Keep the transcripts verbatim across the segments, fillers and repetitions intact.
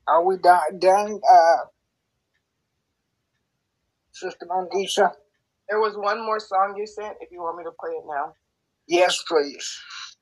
Are we done, done uh, Sister Mandisa? There was one more song you sent, if you want me to play it now. Yes, please.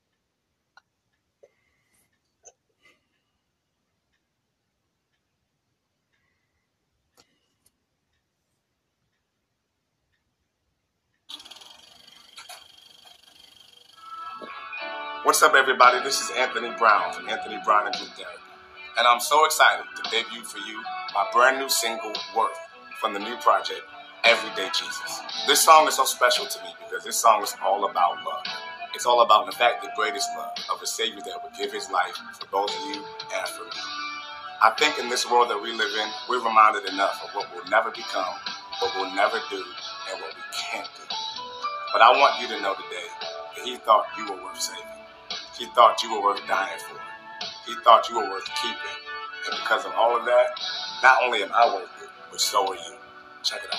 What's up, everybody? This is Anthony Brown from Anthony Brown and Group Therapy. And I'm so excited to debut for you my brand new single, Worth, from the new project, Everyday Jesus. This song is so special to me because this song is all about love. It's all about, in fact, the greatest love of a Savior that would give his life for both you and for me. I think in this world that we live in, we're reminded enough of what we'll never become, what we'll never do, and what we can't do. But I want you to know today that he thought you were worth saving. He thought you were worth dying for. He thought you were worth keeping. And because of all of that, not only am I worth it, but so are you. Check it out.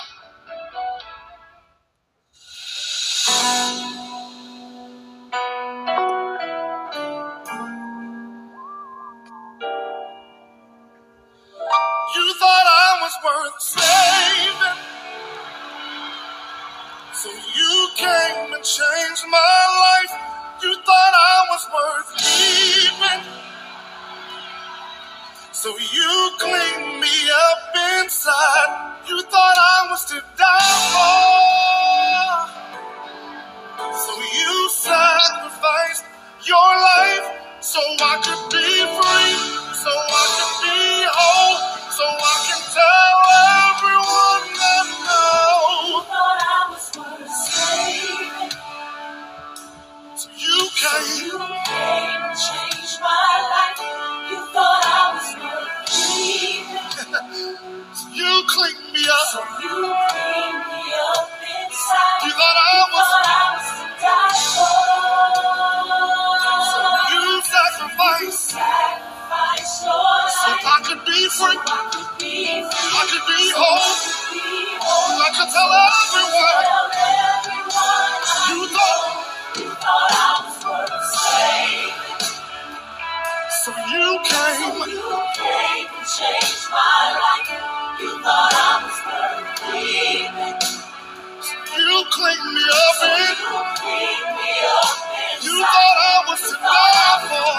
You thought I was worth saving, so you came and changed my life. You thought I was worth leaving, so you cleaned me up inside. You thought I was to die for, so you sacrificed your life so I could be free, so I could be whole, so I can tell everyone I know. You thought I was worth saving, so you came, so you came and changed my life. You thought I was worth leaving, so you cleaned me up, so you cleaned me up inside. You thought I was, you thought I was to die for, so you sacrificed, sacrificed your life, so I could be free, so I could be free, I could be whole, I could tell everyone, tell everyone you thought, you thought I was worth saving. So you came, so you came and changed my life. You thought I was worth leaving, so you cleaned me up, so you cleaned me up inside. You thought I was to die for,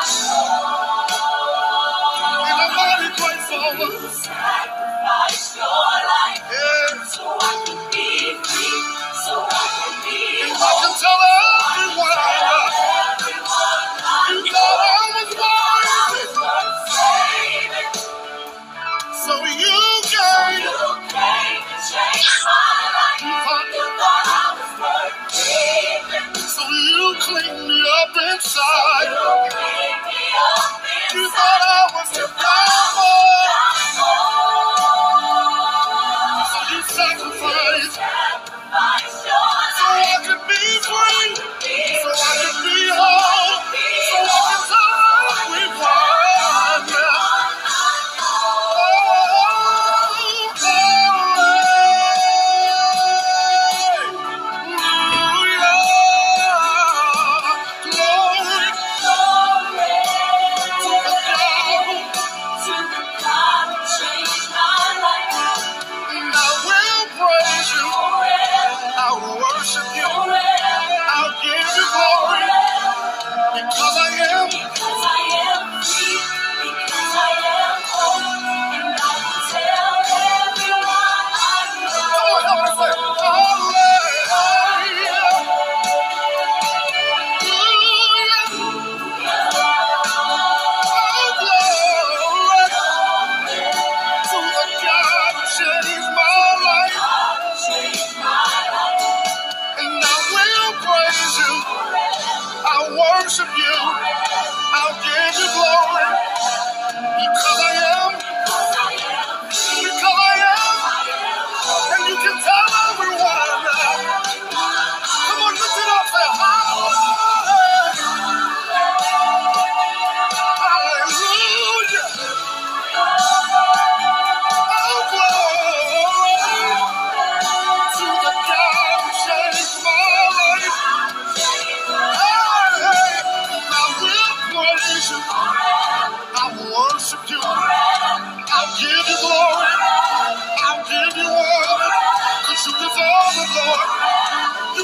and I'm mighty grateful. You sacrificed your life, yeah, so I could be free, so I could be and whole. I can tell everyone, everyone you thought I was worth saving. So you came, you came and changed my life. You thought, you thought I was worth leaving, so you cleaned me up inside. So you cleaned me up inside. You thought I was to die for, so you sacrificed, sacrificed your life, so I could be free, so I could be whole, so I can tell everyone.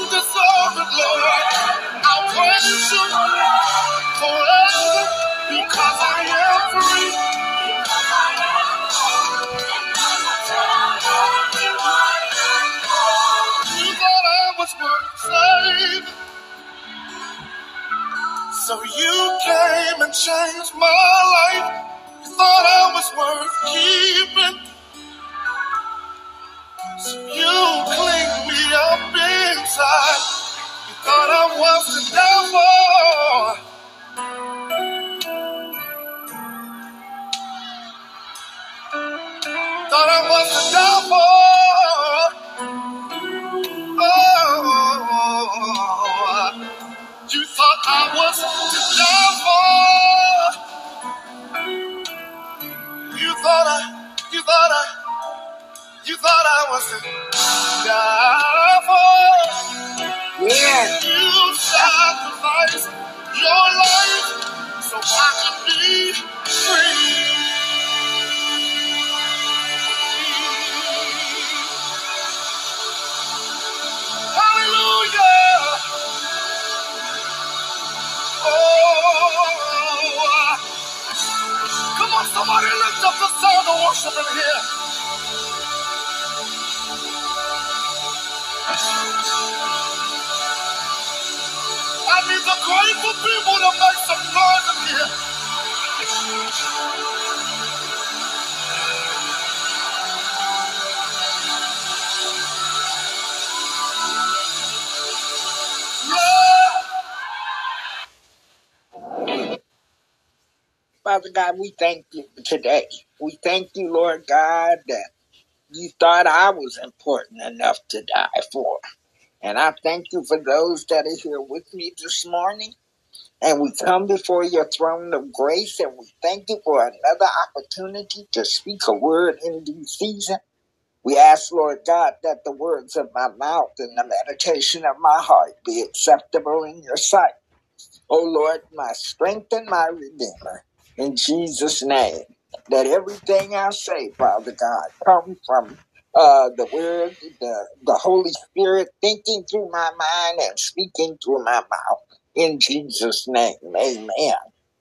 deserve it, Lord. I'll praise you forever because I am free. You thought I was worth saving, so you came and changed my life. You thought I was worth keeping, so you cleaned me up inside. You thought I was the devil, thought I was the devil. Oh, you thought I was the devil. You thought I, you thought I, you thought I was the devil. Yeah. You sacrificed your life so I could be free. Hallelujah. Oh, come on, somebody lift up the sound of worship in here. I need the grateful people to make some noise in here. Father God, we thank you today. We thank you, Lord God, that you thought I was important enough to die for. And I thank you for those that are here with me this morning. And we come before your throne of grace, and we thank you for another opportunity to speak a word in due season. We ask, Lord God, that the words of my mouth and the meditation of my heart be acceptable in your sight. O Lord, my strength and my redeemer, in Jesus' name, that everything I say, Father God, come from uh, the word, the, the Holy Spirit thinking through my mind and speaking through my mouth. In Jesus' name, amen.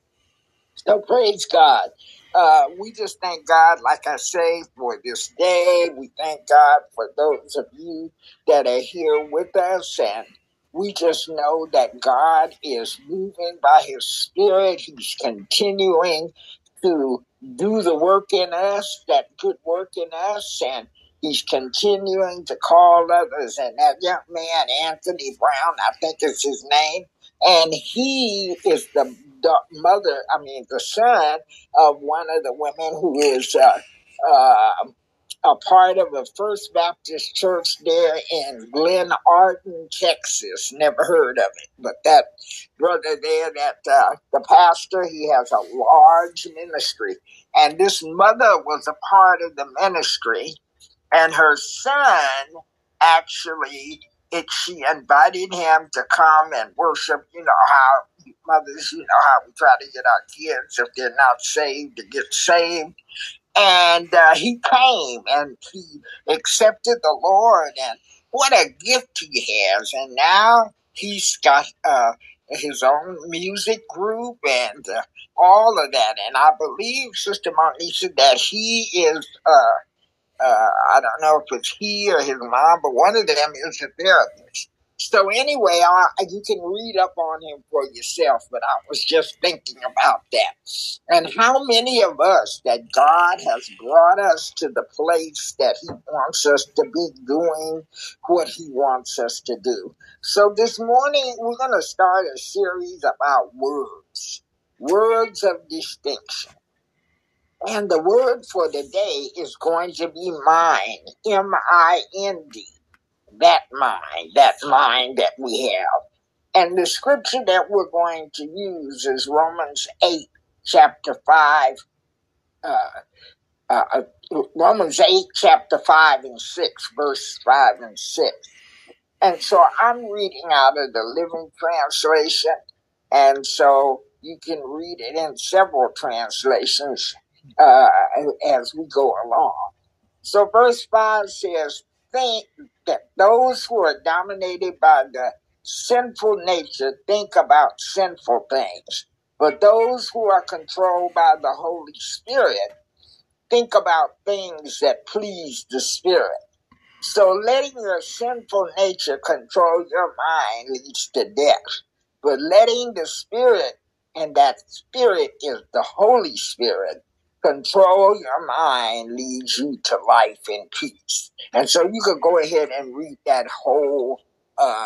So praise God. Uh, we just thank God, like I say, for this day. We thank God for those of you that are here with us. And we just know that God is moving by his Spirit. He's continuing to do the work in us, that good work in us. And he's continuing to call others. And that young man, Anthony Brown, I think is his name. And he is the, the mother, I mean, the son of one of the women who is uh, uh, a part of a First Baptist church there in Glen Arden, Texas. Never heard of it. But that brother there, that uh, the pastor, he has a large ministry. And this mother was a part of the ministry. And her son actually, it, she invited him to come and worship. You know how mothers, you know how we try to get our kids, if they're not saved, to get saved. And uh, he came and he accepted the Lord, and what a gift he has. And now he's got uh, his own music group and uh, all of that. And I believe, Sister Monisha, that he is... Uh, Uh, I don't know if it's he or his mom, but one of them is a therapist. So anyway, I, you can read up on him for yourself, but I was just thinking about that. And how many of us that God has brought us to the place that he wants us to be doing what he wants us to do. So this morning, we're going to start a series about words, words of distinction. And the word for the day is going to be mind, M I N D, that mind, that mind that we have. And the scripture that we're going to use is Romans eight, chapter five, uh, uh, Romans eight, chapter five and six, verse five and six. And so I'm reading out of the Living Translation, and so you can read it in several translations Uh, as we go along. So verse five says, think, that those who are dominated by the sinful nature think about sinful things, but those who are controlled by the Holy Spirit think about things that please the Spirit. So letting your sinful nature control your mind leads to death, but letting the Spirit, and that Spirit is the Holy Spirit, control your mind leads you to life and peace. And so you could go ahead and read that whole uh,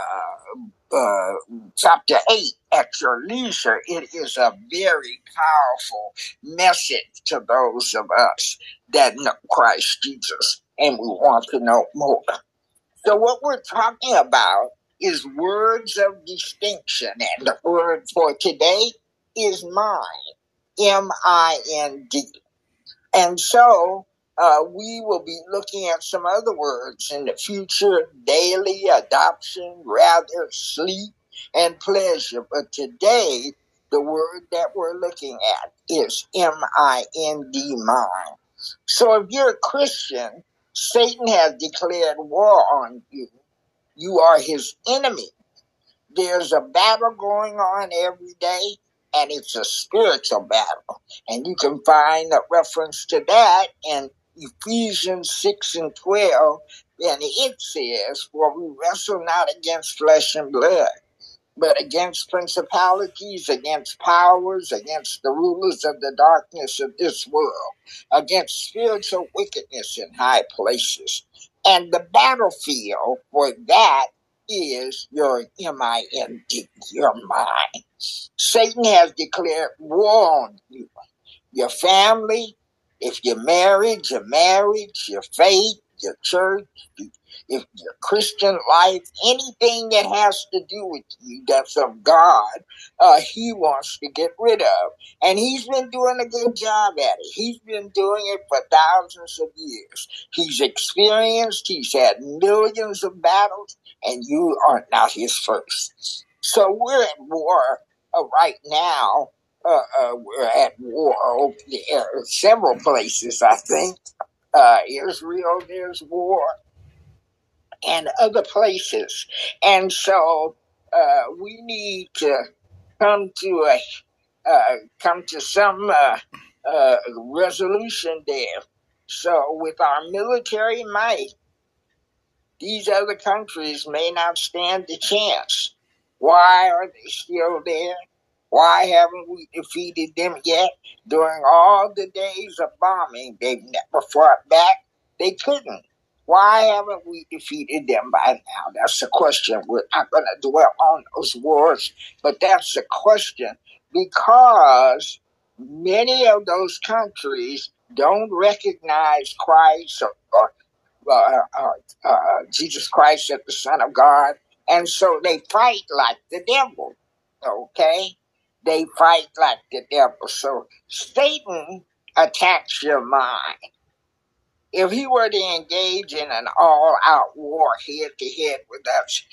uh, chapter eight at your leisure. It is a very powerful message to those of us that know Christ Jesus and we want to know more. So what we're talking about is words of distinction, and the word for today is mind, M I N D. And so uh, we will be looking at some other words in the future: daily, adoption, rather, sleep, and pleasure. But today, the word that we're looking at is M I N D, mind. So if you're a Christian, Satan has declared war on you. You are his enemy. There's a battle going on every day, and it's a spiritual battle. And you can find a reference to that in Ephesians six and twelve, and it says, "For we wrestle not against flesh and blood, but against principalities, against powers, against the rulers of the darkness of this world, against spiritual wickedness in high places." And the battlefield for that is your M I N D, your mind. Satan has declared war on you, your family, if you're married, your marriage, your faith, your church, if your Christian life, anything that has to do with you that's of God, uh, he wants to get rid of. And he's been doing a good job at it. He's been doing it for thousands of years. He's experienced, he's had millions of battles, and you are not his first. So we're at war uh, right now. Uh, uh, we're at war over there, several places, I think. Uh, Israel, there's war, and other places. And so uh, we need to come to a uh, come to some uh, uh, resolution there. So with our military might, these other countries may not stand a chance. Why are they still there? Why haven't we defeated them yet? During all the days of bombing, they've never fought back. They couldn't. Why haven't we defeated them by now? That's the question. We're not going to dwell on those wars, but that's the question, because many of those countries don't recognize Christ or, or uh, uh, uh, Jesus Christ as the Son of God, and so they fight like the devil, okay? They fight like the devil. So Satan attacks your mind. If he were to engage in an all-out war head-to-head with us,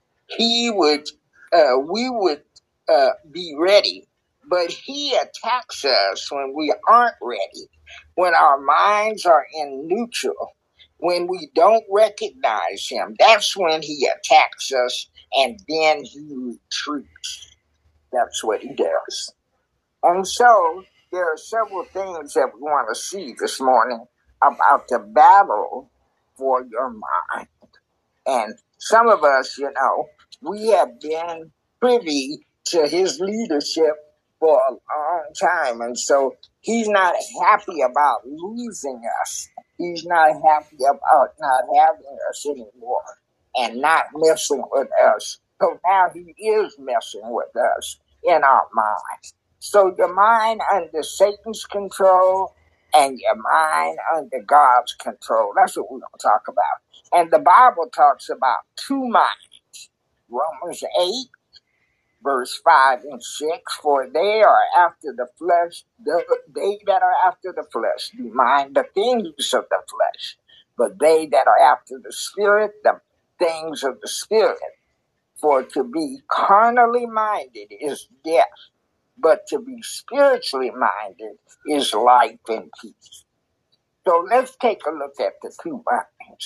he would, uh, we would uh, be ready. But he attacks us when we aren't ready, when our minds are in neutral, when we don't recognize him. That's when he attacks us, and then he retreats. That's what he does. And so there are several things that we want to see this morning about the battle for your mind. And some of us, you know, we have been privy to his leadership for a long time. And so he's not happy about losing us. He's not happy about not having us anymore and not messing with us. So now he is messing with us in our minds. So your mind under Satan's control and your mind under God's control. That's what we're going to talk about. And the Bible talks about two minds. Romans eight, verse five and six. For they are after the flesh, the, they that are after the flesh do mind the things of the flesh. But they that are after the Spirit, the things of the Spirit. For to be carnally minded is death, but to be spiritually minded is life and peace. So let's take a look at the two minds.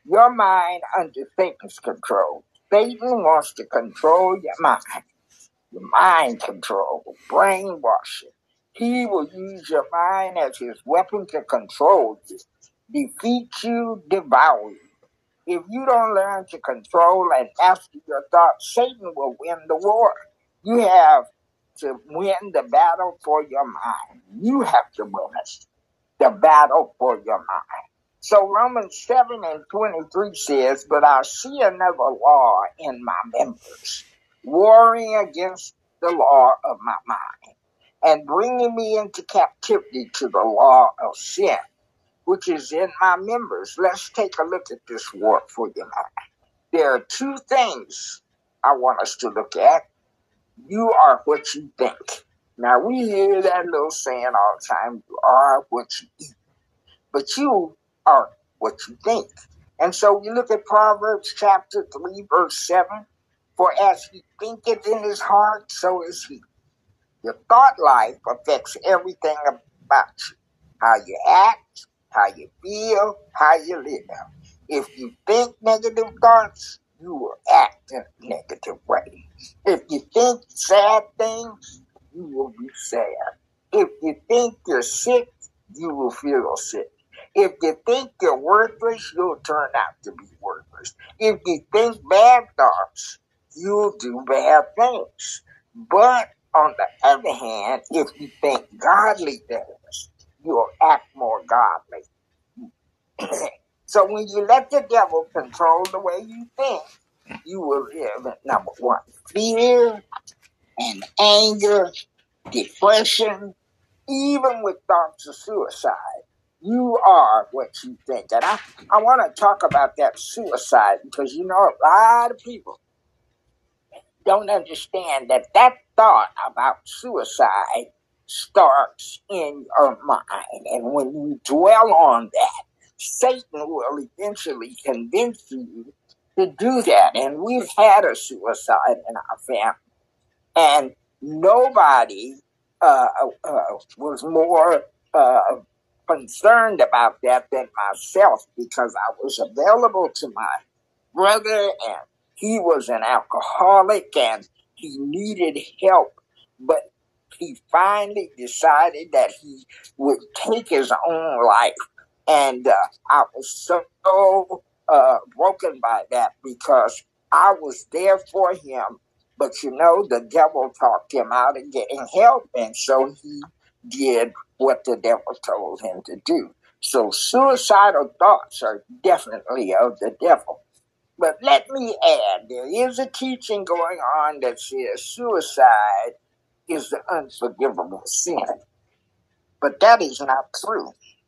your mind under Satan's control. Satan wants to control your mind. Your mind control, brainwashing. He will use your mind as his weapon to control you, defeat you, devour you. If you don't learn to control and master your thoughts, Satan will win the war. You have to win the battle for your mind. You have to win it, the battle for your mind. So Romans seven and twenty-three says, but I see another law in my members, warring against the law of my mind, and bringing me into captivity to the law of sin, which is in my members. Let's take a look at this war for your mind. There are two things I want us to look at. You are what you think. Now, we hear that little saying all the time, you are what you eat. But you are what you think. And so we look at Proverbs chapter three, verse seven. For as he thinketh in his heart, so is he. Your thought life affects everything about you. How you act, how you feel, how you live. If you think negative thoughts, you will act in a negative way. If you think sad things, you will be sad. If you think you're sick, you will feel sick. If you think you're worthless, you'll turn out to be worthless. If you think bad thoughts, you'll do bad things. But on the other hand, if you think godly things, you'll act more godly. So when you let the devil control the way you think, you will live in number one, fear and anger, depression, even with thoughts of suicide. You are what you think. And I, I want to talk about that suicide because, you know, a lot of people don't understand that that thought about suicide starts in your mind. And when you dwell on that, Satan will eventually convince you to do that. And we've had a suicide in our family. And nobody uh, uh, was more uh, concerned about that than myself because I was available to my brother and he was an alcoholic and he needed help, but he finally decided that he would take his own life. And uh, I was so uh, broken by that because I was there for him. But, you know, the devil talked him out of getting help. And so he did what the devil told him to do. So suicidal thoughts are definitely of the devil. But let me add, there is a teaching going on that says suicide is the unforgivable sin. But that is not true.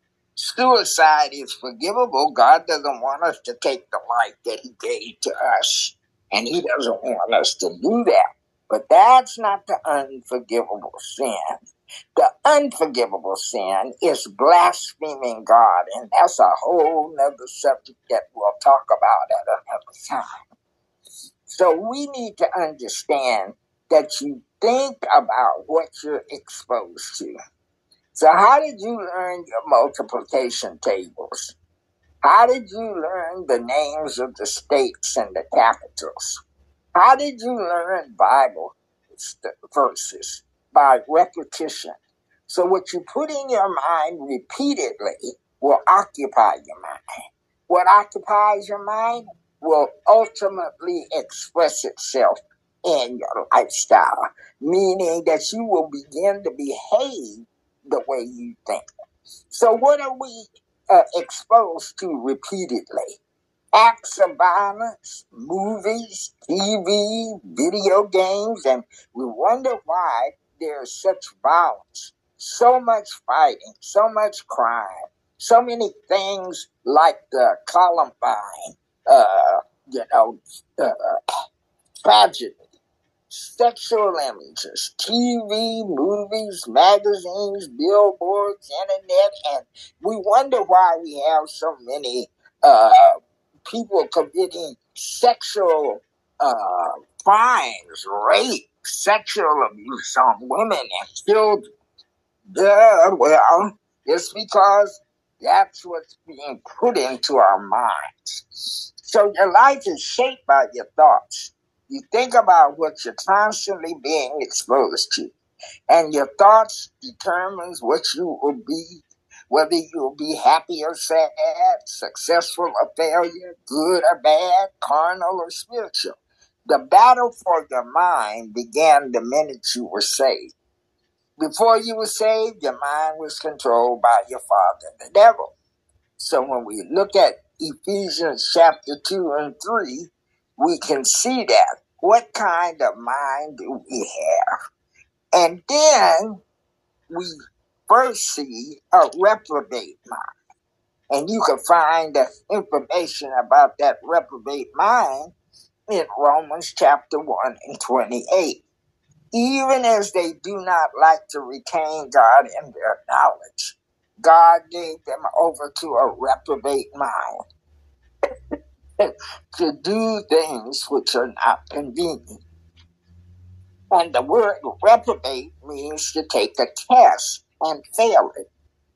Suicide is forgivable. God doesn't want us to take the life that he gave to us. And he doesn't want us to do that. But that's not the unforgivable sin. The unforgivable sin is blaspheming God. And that's a whole nother subject that we'll talk about at another time. So we need to understand that you think about what you're exposed to. So how did you learn your multiplication tables? How did you learn the names of the states and the capitals? How did you learn Bible verses? By repetition. So what you put in your mind repeatedly will occupy your mind. What occupies your mind will ultimately express itself in your lifestyle, meaning that you will begin to behave the way you think. So what are we uh, exposed to repeatedly? Acts of violence, movies, T V, video games, and we wonder why there's such violence, so much fighting, so much crime, so many things like the Columbine, uh, you know, uh, tragedy. Sexual images, T V, movies, magazines, billboards, internet, and we wonder why we have so many uh, people committing sexual uh, crimes, rape, sexual abuse on women and children. Duh, well, it's because That's what's being put into our minds. So your life is shaped by your thoughts. You think about what you're constantly being exposed to. And your thoughts determines what you will be, whether you'll be happy or sad, successful or failure, good or bad, carnal or spiritual. The battle for your mind began the minute you were saved. Before you were saved, your mind was controlled by your father, the devil. So when we look at Ephesians chapter two and three, we can see that. What kind of mind do we have? And then we first see a reprobate mind. And you can find the information about that reprobate mind in Romans chapter one and twenty-eight. Even as they do not like to retain God in their knowledge, God gave them over to a reprobate mind to do things which are not convenient. And the word reprobate means to take a test and fail it.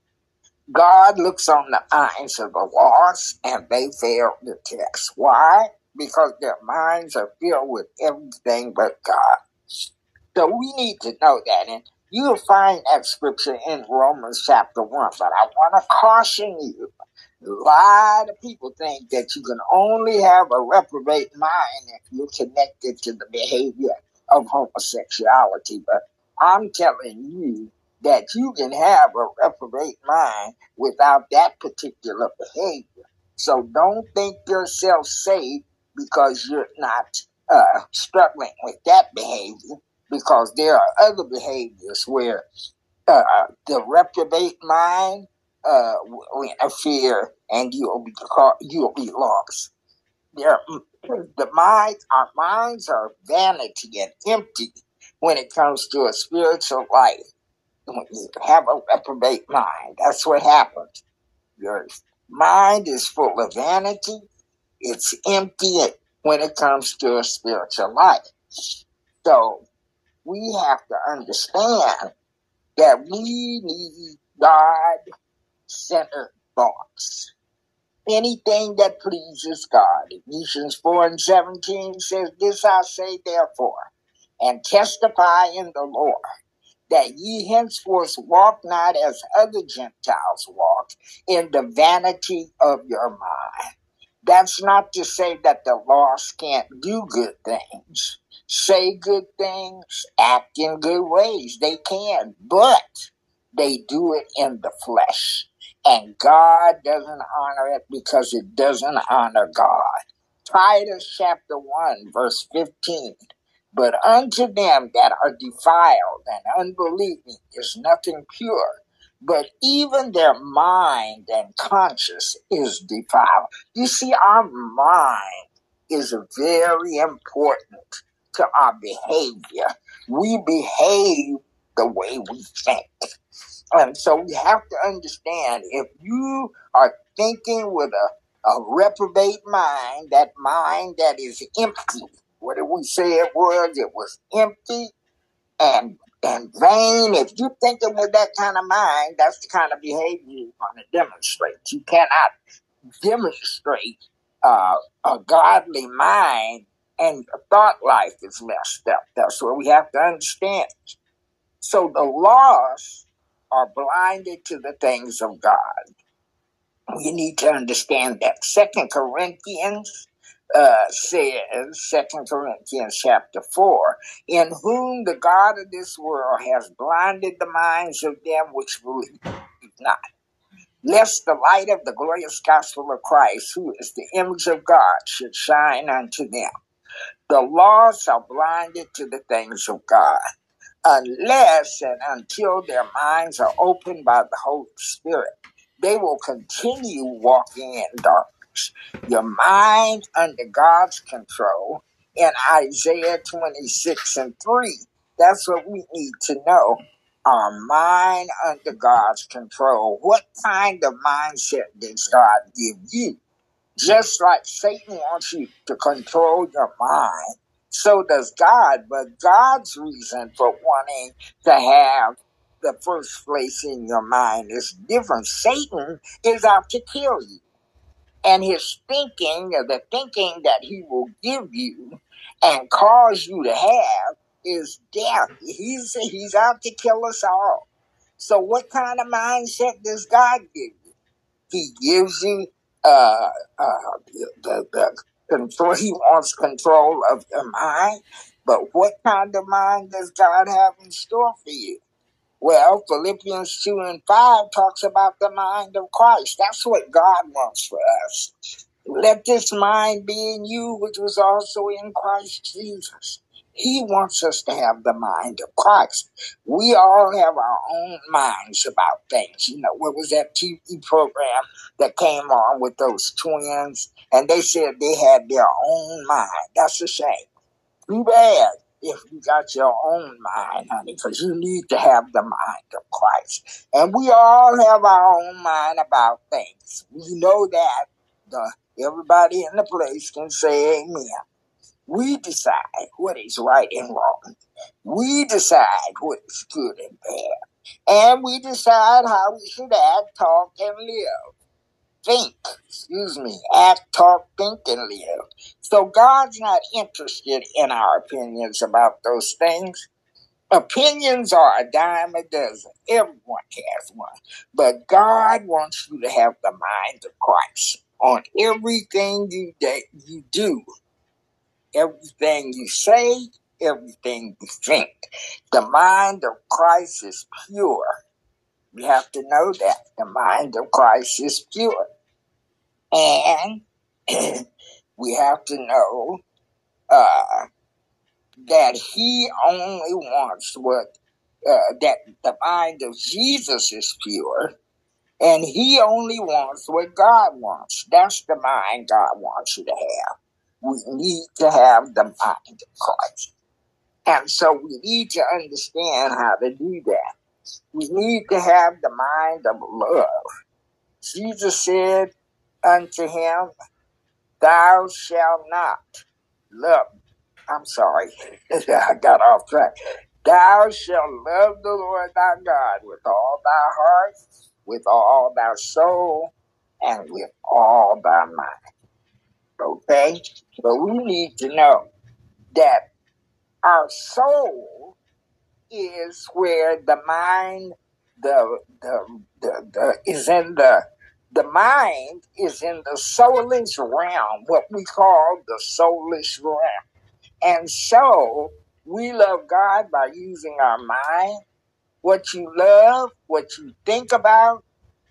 God looks on the eyes of the lost and they fail the test. Why? Because their minds are filled with everything but God. So we need to know that. And you'll find that scripture in Romans chapter one. But I want to caution you. A lot of people think that you can only have a reprobate mind if you're connected to the behavior of homosexuality. But I'm telling you that you can have a reprobate mind without that particular behavior. So don't think yourself safe because you're not uh, struggling with that behavior, because there are other behaviors where uh, the reprobate mind uh, will interfere and you'll be caught, you'll be lost. There, the minds, our minds are vanity and empty when it comes to a spiritual life. When you have a reprobate mind, that's what happens. Your mind is full of vanity. It's empty when it comes to a spiritual life. So we have to understand that we need God-centered thoughts. Anything that pleases God. Ephesians four and seventeen says, "This I say therefore, and testify in the Lord, that ye henceforth walk not as other Gentiles walk, in the vanity of your mind." That's not to say that the lost can't do good things, say good things, act in good ways. They can, but they do it in the flesh. And God doesn't honor it because it doesn't honor God. Titus chapter one, verse fifteen. "But unto them that are defiled and unbelieving is nothing pure, but even their mind and conscience is defiled." You see, our mind is very important to our behavior. We behave the way we think. And so we have to understand, if you are thinking with a, a reprobate mind, that mind that is empty, what did we say it was? It was empty and and vain. If you're thinking with that kind of mind, that's the kind of behavior you want to demonstrate. You cannot demonstrate uh, a godly mind and your thought life is messed up. That's what we have to understand. So the lost are blinded to the things of God. We need to understand that. Second Corinthians uh, says, Second Corinthians chapter four, "In whom the God of this world has blinded the minds of them which believe not, lest the light of the glorious gospel of Christ, who is the image of God, should shine unto them." The lost are blinded to the things of God, unless and until their minds are opened by the Holy Spirit. They will continue walking in darkness. Your mind under God's control, in Isaiah twenty-six and three, that's what we need to know. Our mind under God's control. What kind of mindset does God give you? Just like Satan wants you to control your mind, so does God. But God's reason for wanting to have the first place in your mind is different. Satan is out to kill you. And his thinking, or the thinking that he will give you and cause you to have, is death. He's, he's out to kill us all. So what kind of mindset does God give you? He gives you uh, uh, the, the control. He wants control of your mind. But what kind of mind does God have in store for you? Well, Philippians two and five talks about the mind of Christ. That's what God wants for us. Let this mind be in you, which was also in Christ Jesus. He wants us to have the mind of Christ. We all have our own minds about things. You know, what was that T V program that came on with those twins? And they said they had their own mind. That's a shame. Too bad if you got your own mind, honey, because you need to have the mind of Christ. And we all have our own mind about things. We know that. The, everybody in the place can say amen. We decide what is right and wrong. We decide what is good and bad. And we decide how we should act, talk, and live. Think, excuse me, act, talk, think, and live. So God's not interested in our opinions about those things. Opinions are a dime a dozen. Everyone has one. But God wants you to have the mind of Christ on everything you, de- you do, everything you say, everything you think. The mind of Christ is pure. You have to know that. The mind of Christ is pure. And we have to know uh, that he only wants what, uh, that the mind of Jesus is pure, and he only wants what God wants. That's the mind God wants you to have. We need to have the mind of Christ. And so we need to understand how to do that. We need to have the mind of love. Jesus said unto him, thou shalt not love. I'm sorry, I got off track. Thou shalt love the Lord thy God with all thy heart, with all thy soul, and with all thy mind. Okay? But we need to know that our soul is where the mind, the the the, the is in the the mind is in the soulish realm, what we call the soulish realm. And so we love God by using our mind. What you love, what you think about,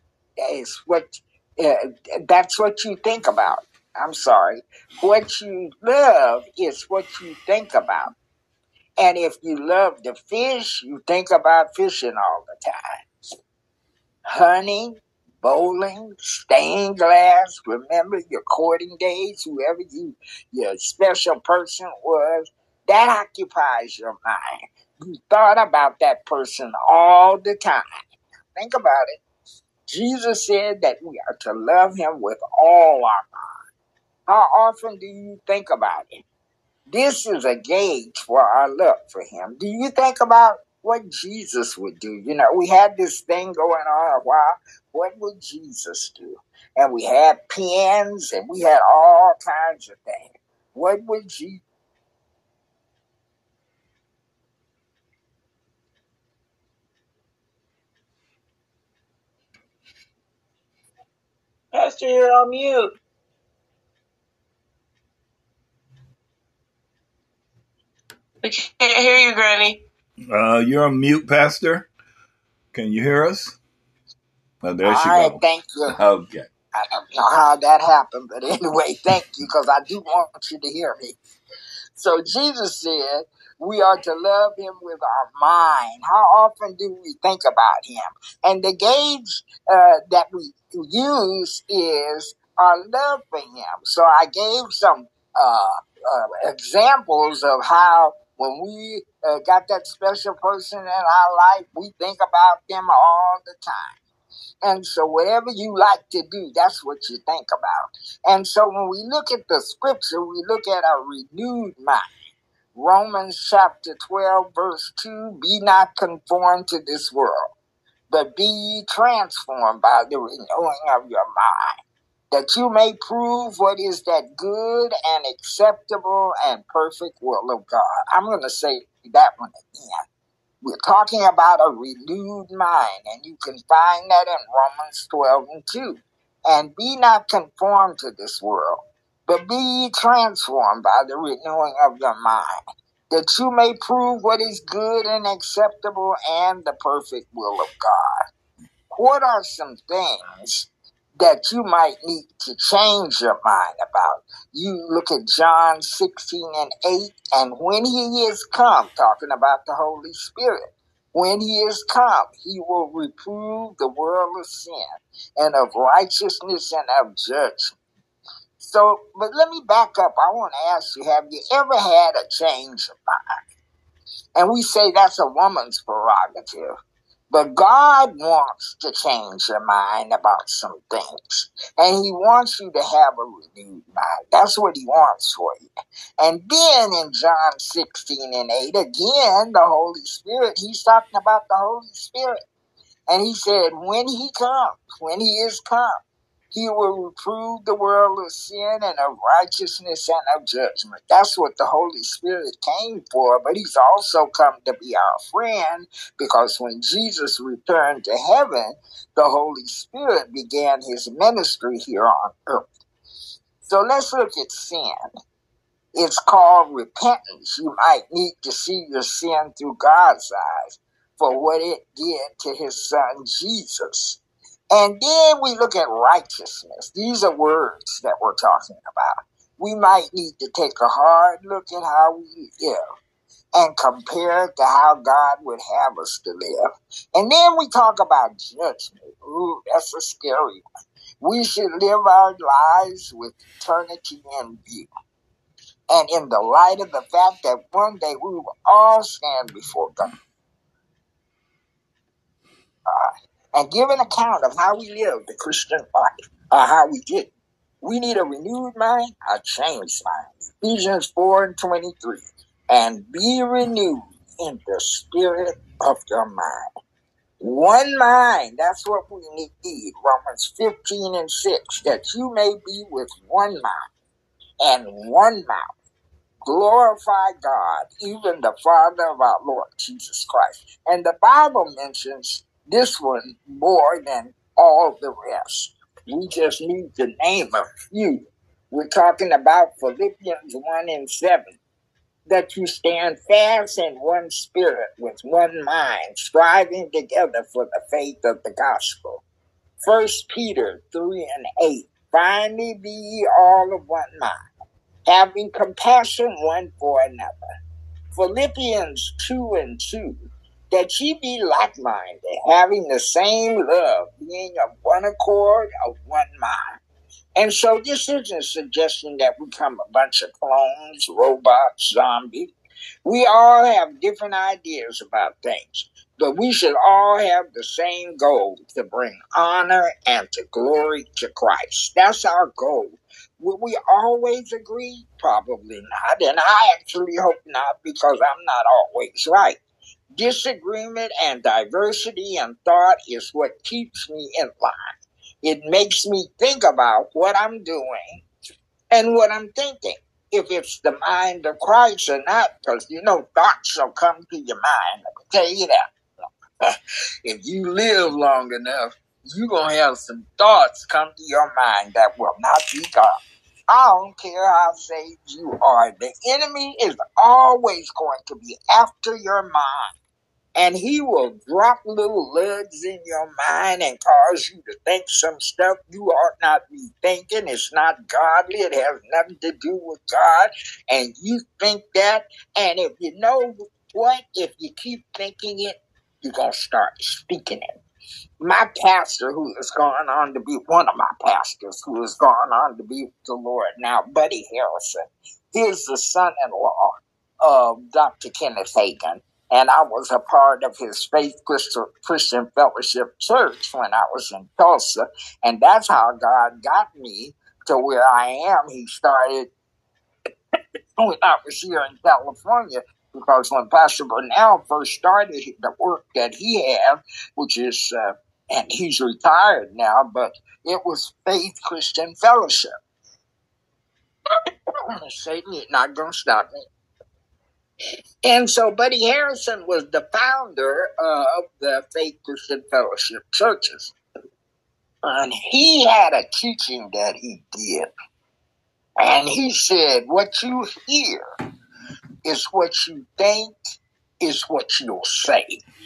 is what uh, that's what you think about. I'm sorry. What you love is what you think about. And if you love to fish, you think about fishing all the time. Hunting, bowling, stained glass. Remember your courting days, whoever you, your special person was. That occupies your mind. You thought about that person all the time. Think about it. Jesus said that we are to love him with all our mind. How often do you think about him? This is a gauge for our love for him. Do you think about what Jesus would do? You know, we had this thing going on a while. What would Jesus do? And we had pens and we had all kinds of things. What would Jesus Pastor, you're on mute. We can't hear you, Granny. Uh, you're on mute, Pastor. Can you hear us? Oh, there she All right, goes. thank you. Okay. I don't know how that happened, but anyway, thank you, because I do want you to hear me. So Jesus said we are to love him with our mind. How often do we think about him? And the gauge uh, that we use is our love for him. So I gave some uh, uh, examples of how when we uh, got that special person in our life, we think about them all the time. And so whatever you like to do, that's what you think about. And so when we look at the scripture, we look at a renewed mind. Romans chapter twelve, verse two, be not conformed to this world, but be ye transformed by the renewing of your mind, that you may prove what is that good and acceptable and perfect will of God. I'm going to say that one again. We're talking about a renewed mind, and you can find that in Romans twelve and two. And be not conformed to this world, but be ye transformed by the renewing of your mind, that you may prove what is good and acceptable and the perfect will of God. What are some things that you might need to change your mind about? You look at John sixteen and eight, and when he is come, talking about the Holy Spirit, when he is come, he will reprove the world of sin and of righteousness and of judgment. So, but let me back up. I want to ask you, have you ever had a change of mind? And we say that's a woman's prerogative. But God wants to change your mind about some things. And he wants you to have a renewed mind. That's what he wants for you. And then in John sixteen and eight, again, the Holy Spirit, he's talking about the Holy Spirit. And he said, when he comes, when he is come, he will reprove the world of sin and of righteousness and of judgment. That's what the Holy Spirit came for, but he's also come to be our friend, because when Jesus returned to heaven, the Holy Spirit began his ministry here on earth. So let's look at sin. It's called repentance. You might need to see your sin through God's eyes for what it did to his son Jesus. And then we look at righteousness. These are words that we're talking about. We might need to take a hard look at how we live and compare it to how God would have us to live. And then we talk about judgment. Ooh, that's a scary one. We should live our lives with eternity in view. And in the light of the fact that one day we will all stand before God. Uh, and give an account of how we live the Christian life, or how we did it. We need a renewed mind, a changed mind. Ephesians four and twenty-three. And be renewed in the spirit of your mind. One mind, that's what we need. Romans fifteen and six, that you may be with one mind and one mouth. Glorify God, even the Father of our Lord Jesus Christ. And the Bible mentions this one more than all the rest. We just need to name a few. We're talking about Philippians one and seven. That you stand fast in one spirit with one mind, striving together for the faith of the gospel. First Peter three and eight. Finally be ye all of one mind, having compassion one for another. Philippians two and two. That ye be like-minded, having the same love, being of one accord, of one mind. And so this isn't suggesting that we become a bunch of clones, robots, zombies. We all have different ideas about things, but we should all have the same goal, to bring honor and to glory to Christ. That's our goal. Will we always agree? Probably not. And I actually hope not, because I'm not always right. Disagreement and diversity in thought is what keeps me in line. It makes me think about what I'm doing and what I'm thinking, if it's the mind of Christ or not, because, you know, thoughts will come to your mind. Let me tell you that. If you live long enough, you're going to have some thoughts come to your mind that will not be God. I don't care how saved you are. The enemy is always going to be after your mind. And he will drop little lugs in your mind and cause you to think some stuff you ought not be thinking. It's not godly. It has nothing to do with God. And you think that. And if you know what, if you keep thinking it, you're going to start speaking it. My pastor, who has gone on to be, one of my pastors, who has gone on to be with the Lord now, Buddy Harrison, he's the son-in-law of Doctor Kenneth Hagin. And I was a part of his Faith Christian Fellowship Church when I was in Tulsa. And that's how God got me to where I am. He started when I was here in California, because when Pastor Burnell first started the work that he had, which is, uh, and he's retired now, but it was Faith Christian Fellowship. Satan, you're not going to stop me. And so Buddy Harrison was the founder of the Faith Christian Fellowship churches. And he had a teaching that he did. And he said, what you hear is what you think is what you'll say.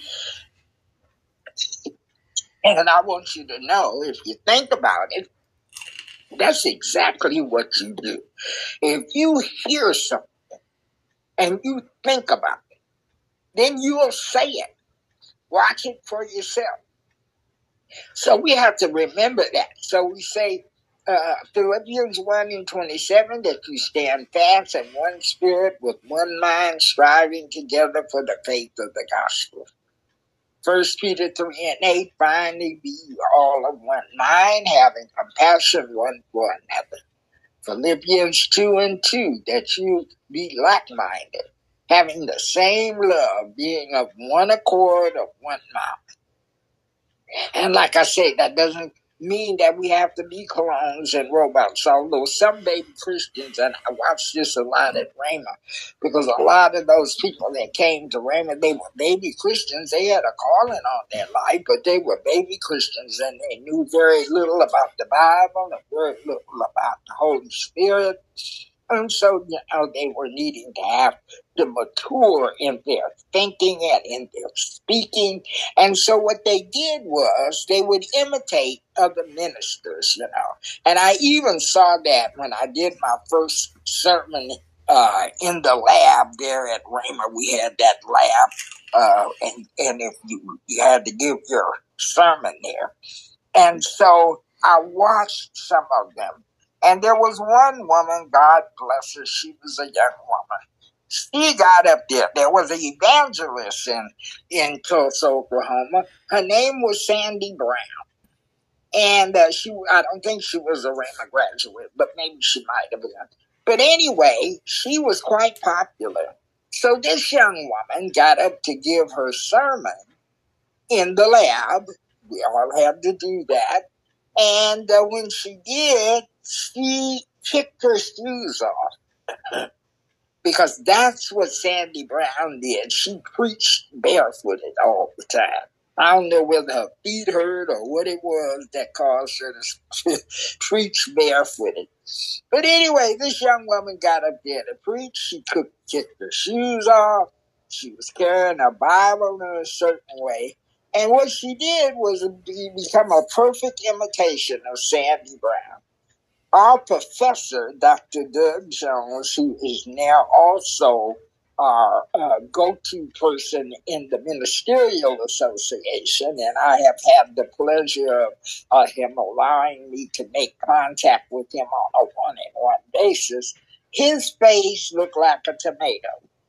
And I want you to know, if you think about it, that's exactly what you do. If you hear something and you think about it, then you'll say it. Watch it for yourself. So we have to remember that. So we say, uh, Philippians one and twenty-seven, that you stand fast in one spirit with one mind, striving together for the faith of the gospel. First Peter three and eight, finally be all of one mind, having compassion one for another. Philippians two and two, that you be like-minded, having the same love, being of one accord, of one mouth. And like I said, that doesn't mean that we have to be clones and robots, although some baby Christians, and I watch this a lot at Rhema, because a lot of those people that came to Rhema, they were baby Christians. They had a calling on their life, but they were baby Christians, and they knew very little about the Bible and very little about the Holy Spirit. And so, you know, they were needing to have to mature in their thinking and in their speaking. And so what they did was they would imitate other ministers, you know. And I even saw that when I did my first sermon uh, in the lab there at Rhema. We had that lab, uh, and, and if you, you had to give your sermon there. And so I watched some of them. And there was one woman, God bless her, she was a young woman. She got up there. There was an evangelist in, in Tulsa, Oklahoma. Her name was Sandy Brown. And uh, she, I don't think she was a Rhema graduate, but maybe she might have been. But anyway, she was quite popular. So this young woman got up to give her sermon in the lab. We all had to do that. And uh, when she did, she kicked her shoes off. Because that's what Sandy Brown did. She preached barefooted all the time. I don't know whether her feet hurt or what it was that caused her to preach barefooted. But anyway, this young woman got up there to preach. She could kick her shoes off. She was carrying a Bible in a certain way. And what she did was become a perfect imitation of Sandy Brown. Our professor, Doctor Doug Jones, who is now also our uh, go-to person in the Ministerial Association, and I have had the pleasure of uh, him allowing me to make contact with him on a one-on-one basis, his face looked like a tomato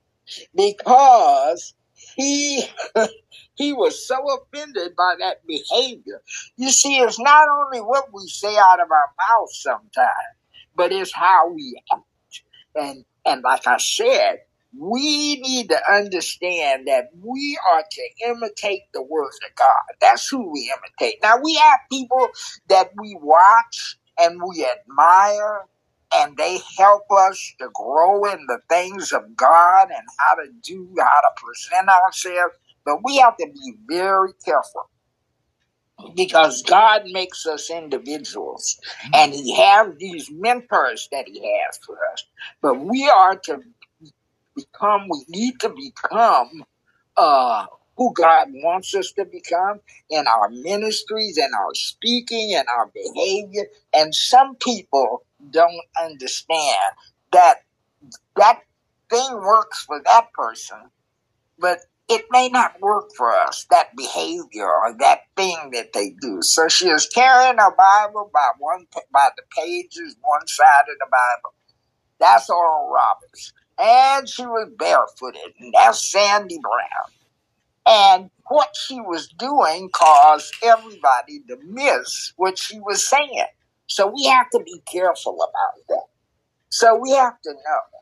because he... He was so offended by that behavior. You see, it's not only what we say out of our mouth sometimes, but it's how we act. And, and like I said, we need to understand that we are to imitate the Word of God. That's who we imitate. Now, we have people that we watch and we admire, and they help us to grow in the things of God and how to do, how to present ourselves. But we have to be very careful because God makes us individuals and he has these mentors that he has for us. But we are to become, we need to become uh, who God wants us to become in our ministries and our speaking and our behavior. And some people don't understand that that thing works for that person, but it may not work for us, that behavior or that thing that they do. So she is carrying her Bible by one by the pages, one side of the Bible. That's Oral Roberts. And she was barefooted, and that's Sandy Brown. And what she was doing caused everybody to miss what she was saying. So we have to be careful about that. So we have to know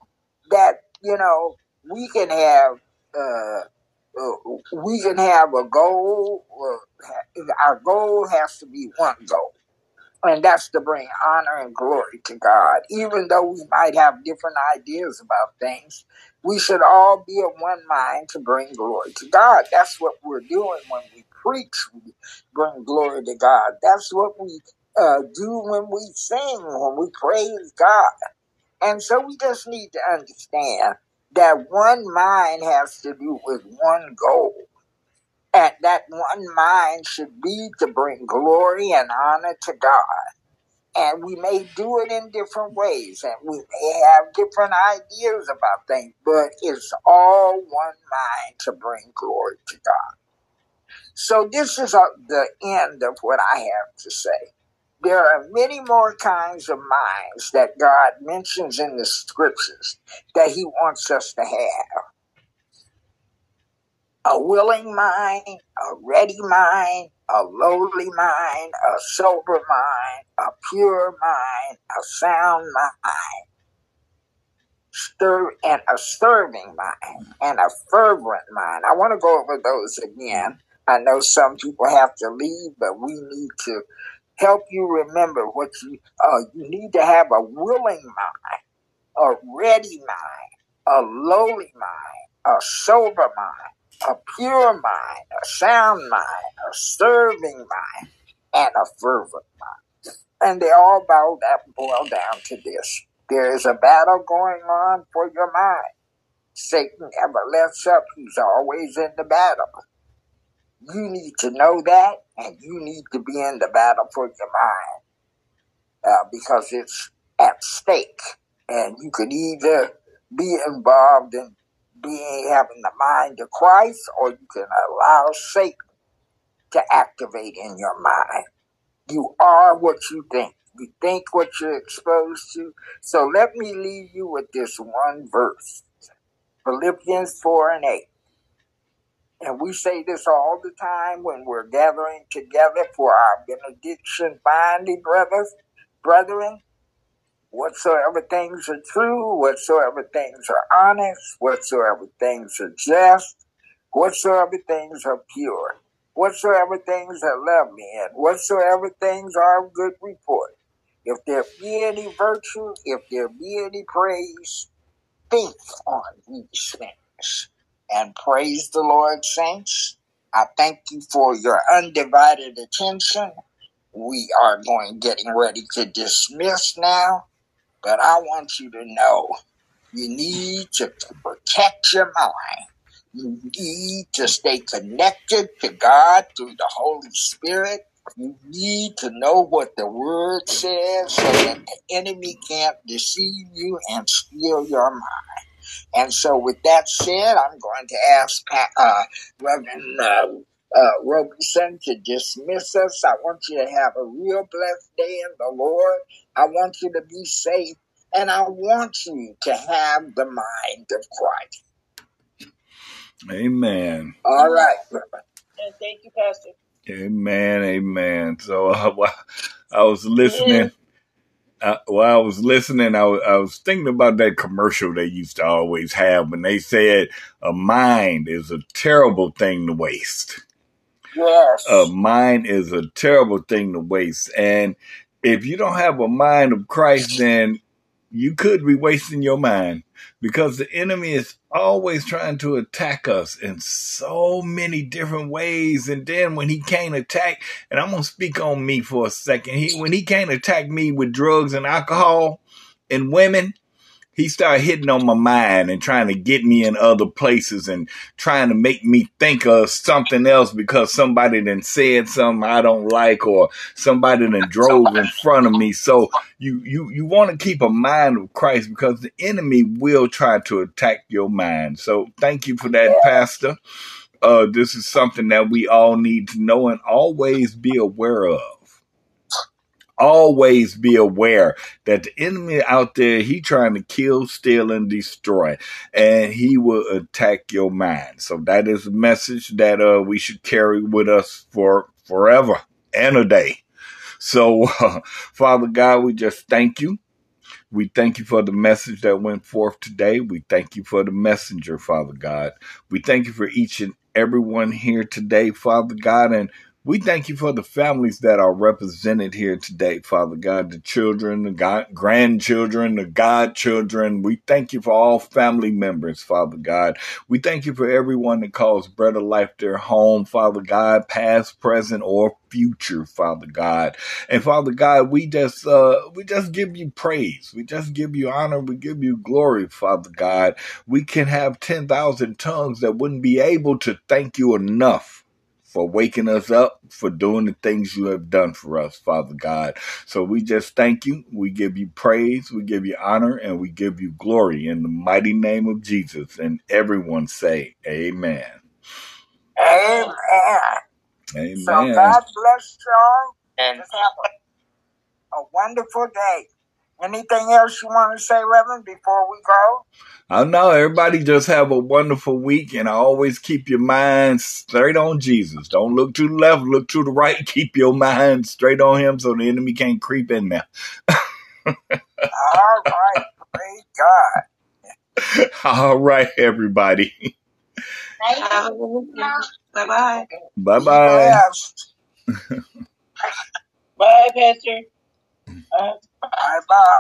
that, you know, we can have, uh, uh, we can have a goal. Uh, our goal has to be one goal. And that's to bring honor and glory to God. Even though we might have different ideas about things, we should all be of one mind to bring glory to God. That's what we're doing when we preach. We bring glory to God. That's what we uh, do when we sing, when we praise God. And so we just need to understand that one mind has to do with one goal. And that one mind should be to bring glory and honor to God. And we may do it in different ways, and we may have different ideas about things, but it's all one mind to bring glory to God. So this is the end of what I have to say. There are many more kinds of minds that God mentions in the scriptures that he wants us to have. A willing mind, a ready mind, a lowly mind, a sober mind, a pure mind, a sound mind, stir and a serving mind, and a fervent mind. I want to go over those again. I know some people have to leave, but we need to help you remember what you, uh, you need to have a willing mind, a ready mind, a lowly mind, a sober mind, a pure mind, a sound mind, a serving mind, and a fervent mind. And they all boil down, boil down to this. There is a battle going on for your mind. Satan never lets up. He's always in the battle. You need to know that, and you need to be in the battle for your mind uh, because it's at stake. And you could either be involved in being having the mind of Christ, or you can allow Satan to activate in your mind. You are what you think. You think what you're exposed to. So let me leave you with this one verse. Philippians four and eight. And we say this all the time when we're gathering together for our benediction. Finally, brothers, brethren, whatsoever things are true, whatsoever things are honest, whatsoever things are just, whatsoever things are pure, whatsoever things are lovely, and whatsoever things are of good report. If there be any virtue, if there be any praise, think on these things. And praise the Lord, saints. I thank you for your undivided attention. We are going getting ready to dismiss now. But I want you to know you need to protect your mind. You need to stay connected to God through the Holy Spirit. You need to know what the Word says so that the enemy can't deceive you and steal your mind. And so with that said, I'm going to ask uh, Reverend uh, uh, Robeson to dismiss us. I want you to have a real blessed day in the Lord. I want you to be safe, and I want you to have the mind of Christ. Amen. All right. And thank you, Pastor. Amen, amen. So uh, while I was listening, uh, while I was listening, I was, I was thinking about that commercial they used to always have when they said a mind is a terrible thing to waste. Yes. A mind is a terrible thing to waste. And if you don't have a mind of Christ, then you could be wasting your mind, because the enemy is always trying to attack us in so many different ways. And then when he can't attack, and I'm going to speak on me for a second, he, when he can't attack me with drugs and alcohol and women, he started hitting on my mind and trying to get me in other places and trying to make me think of something else because somebody done said something I don't like, or somebody done drove in front of me. So you, you, you want to keep a mind of Christ, because the enemy will try to attack your mind. So thank you for that, Pastor. Uh, this is something that we all need to know and always be aware of. Always be aware that the enemy out there, he trying to kill, steal, and destroy, and he will attack your mind. So that is a message that uh, we should carry with us for forever and a day. So, uh, Father God, we just thank you. We thank you for the message that went forth today. We thank you for the messenger, Father God. We thank you for each and everyone here today, Father God, and we thank you for the families that are represented here today, Father God, the children, the God, grandchildren, the godchildren. We thank you for all family members, Father God. We thank you for everyone that calls Bread of Life their home, Father God, past, present, or future, Father God. And Father God, we just uh, we just give you praise. We just give you honor. We give you glory, Father God. We can have ten thousand tongues that wouldn't be able to thank you enough for waking us up, for doing the things you have done for us, Father God. So we just thank you. We give you praise. We give you honor, and we give you glory in the mighty name of Jesus. And everyone say amen. Amen. Amen. So God bless y'all. And just have a, a wonderful day. Anything else you want to say, Reverend, before we go? I know everybody just have a wonderful week, and I always keep your mind straight on Jesus. Don't look to the left, look to the right. Keep your mind straight on him so the enemy can't creep in there. All right. Praise God. All right, everybody. Bye-bye. Bye-bye. Bye, Pastor. Uh, Bye-bye.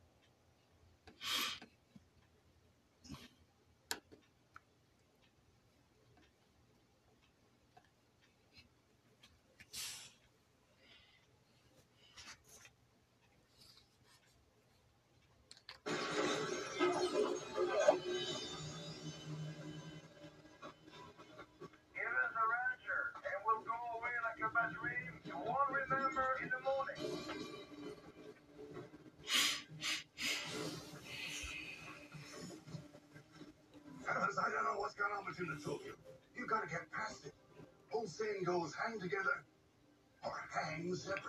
Fellas, I don't know what's going on between the two of you. You gotta get past it. Whole saying goes, hang together or hang separately.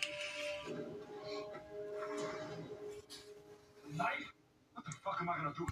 Knife? What the fuck am I gonna do?